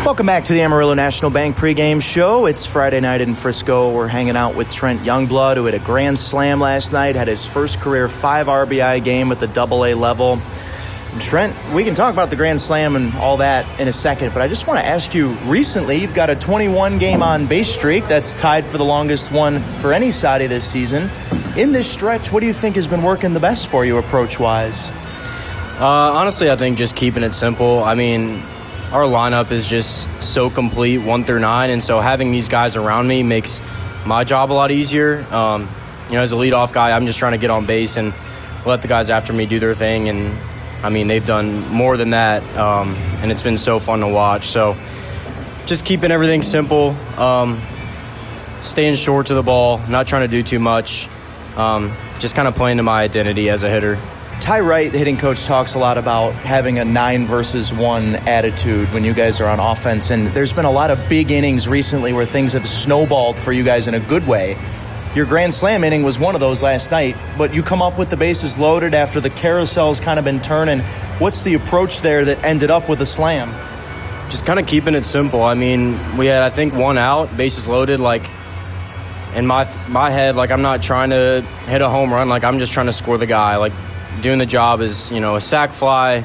Welcome back to the Amarillo National Bank pregame show. It's Friday night in Frisco. We're hanging out with Trent Youngblood, who had a grand slam last night, had his first career 5 RBI game at the AA level. And Trent, we can talk about the grand slam and all that in a second, but I just want to ask you, recently you've got a 21-game on-base streak that's tied for the longest one for any Saudi this season. In this stretch, what do you think has been working the best for you approach-wise? Honestly, I think just keeping it simple. I mean, our lineup is just so complete, 1 through 9, and so having these guys around me makes my job a lot easier. As a leadoff guy, I'm just trying to get on base and let the guys after me do their thing, and I mean, they've done more than that, and it's been so fun to watch. So just keeping everything simple, staying short to the ball, not trying to do too much, just kind of playing to my identity as a hitter. Ty Wright, the hitting coach, talks a lot about having a 9 versus 1 attitude when you guys are on offense, and there's been a lot of big innings recently where things have snowballed for you guys in a good way. Your grand slam inning was one of those last night, but you come up with the bases loaded after the carousel's kind of been turning. What's the approach there that ended up with a slam? Just kind of keeping it simple. I mean, we had, I think, 1 out, bases loaded. Like, in my head, like, I'm not trying to hit a home run. Like, I'm just trying to score the guy. Like, doing the job is, a sac fly,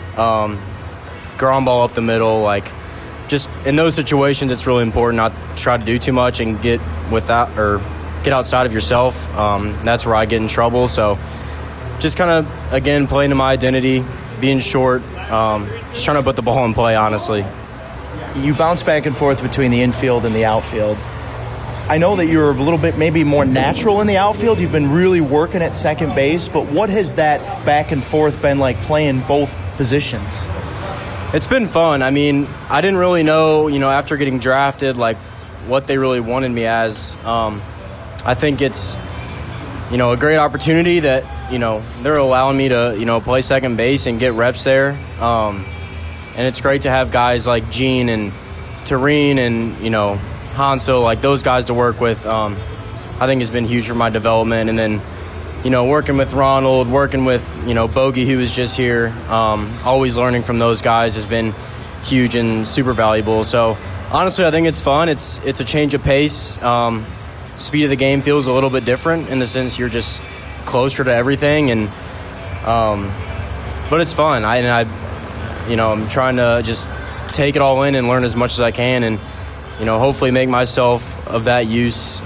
ground ball up the middle. Like, just in those situations, it's really important not to try to do too much and get outside of yourself. That's where I get in trouble. So just kind of, again, playing to my identity, being short, just trying to put the ball in play, honestly. You bounce back and forth between the infield and the outfield. I know that you're a little bit maybe more natural in the outfield. You've been really working at second base, but what has that back and forth been like playing both positions? It's been fun. I mean, I didn't really know, after getting drafted, like what they really wanted me as. I think it's, a great opportunity that, they're allowing me to, play second base and get reps there. And it's great to have guys like Gene and Tareen and, Hanso, like those guys to work with. I think has been huge for my development. And then, working with Ronald, working with, Bogey, who was just here, always learning from those guys has been huge and super valuable. So, honestly, I think it's fun. It's a change of pace. Speed of the game feels a little bit different in the sense you're just closer to everything, and but it's fun. I'm trying to just take it all in and learn as much as I can, and hopefully make myself of that use,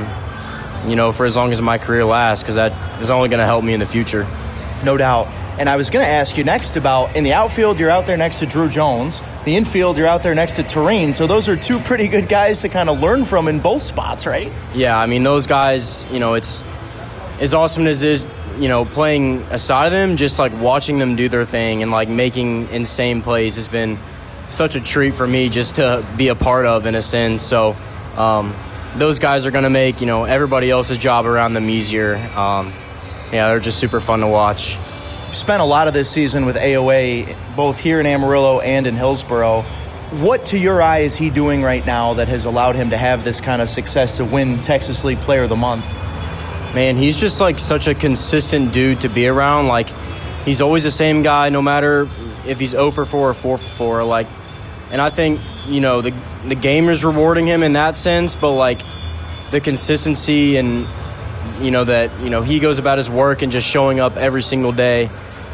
for as long as my career lasts, because that is only going to help me in the future. No doubt. And I was going to ask you next about, in the outfield, you're out there next to Drew Jones. The infield, you're out there next to Tareen. So those are 2 pretty good guys to kind of learn from in both spots, right? Yeah, I mean, those guys, it's as awesome as it is, playing aside of them, just like watching them do their thing and like making insane plays has been such a treat for me just to be a part of, in a sense. So those guys are going to make, everybody else's job around them easier. They're just super fun to watch. Spent a lot of this season with AOA, both here in Amarillo and in Hillsboro. What, to your eye, is he doing right now that has allowed him to have this kind of success to win Texas League Player of the Month? Man, he's just like such a consistent dude to be around. Like, he's always the same guy, no matter if he's 0 for 4 or 4 for 4. Like, and I think, the game is rewarding him in that sense, but like the consistency and that he goes about his work and just showing up every single day.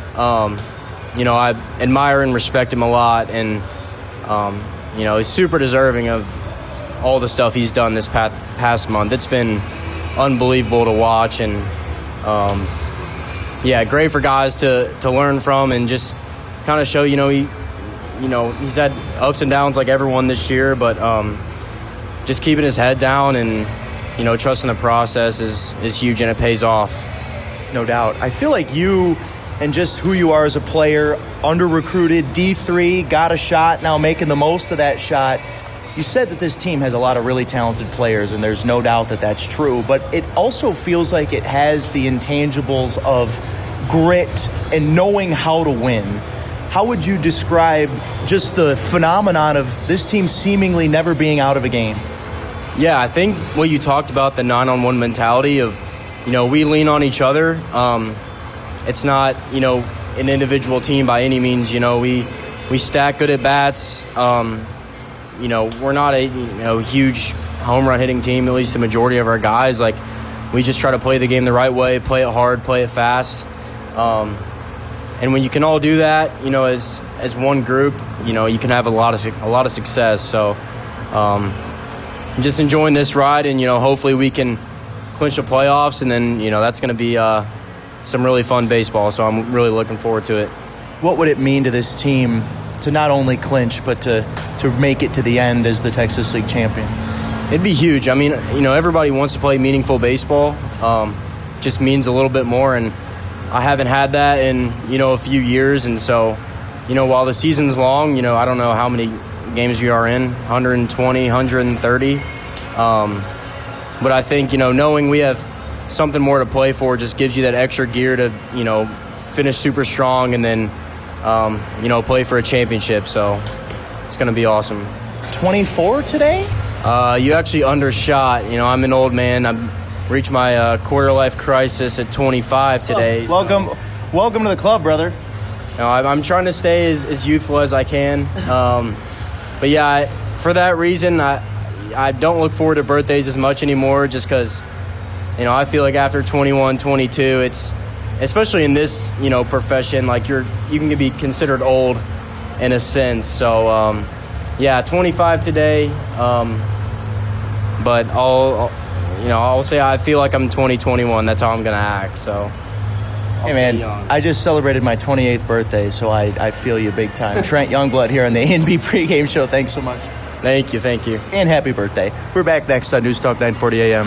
I admire and respect him a lot, and he's super deserving of all the stuff he's done this past month. It's been unbelievable to watch, and great for guys to learn from and just kind of show. He's had ups and downs like everyone this year, but just keeping his head down and trusting the process is huge, and it pays off. No doubt. I feel like you and just who you are as a player, under-recruited, D3, got a shot, now making the most of that shot. You said that this team has a lot of really talented players, and there's no doubt that that's true, but it also feels like it has the intangibles of grit and knowing how to win. How would you describe just the phenomenon of this team seemingly never being out of a game? Yeah, I think what you talked about, the 9-on-1 mentality of, we lean on each other. It's not, an individual team by any means. We stack good at bats. we're not a huge home run hitting team, at least the majority of our guys. Like, we just try to play the game the right way, play it hard, play it fast. And when you can all do that, as one group, you can have a lot of success. So I'm just enjoying this ride, and hopefully we can clinch the playoffs, and then that's going to be some really fun baseball. So I'm really looking forward to it. What would it mean to this team to not only clinch but to make it to the end as the Texas League champion? It'd be huge. I mean, everybody wants to play meaningful baseball. Just means a little bit more, and I haven't had that in a few years. And so while the season's long, I don't know how many games we are in, 120, 130. But I think knowing we have something more to play for just gives you that extra gear to finish super strong, and then play for a championship. So it's going to be awesome. 24 today? You actually undershot. I'm an old man. I've reached my quarter-life crisis at 25 today. Oh, welcome to the club, brother. I'm trying to stay as youthful as I can. But, yeah, for that reason, I don't look forward to birthdays as much anymore, just because, I feel like after 21, 22, it's – especially in this, profession, like you can be considered old in a sense. So, 25 today. But I'll say I feel like I'm 2021. That's how I'm going to act. So, hey, man, I just celebrated my 28th birthday, so I feel you big time. Trent Youngblood here on the A&B pregame show. Thanks so much. Thank you. And happy birthday. We're back next on News Talk 940 AM.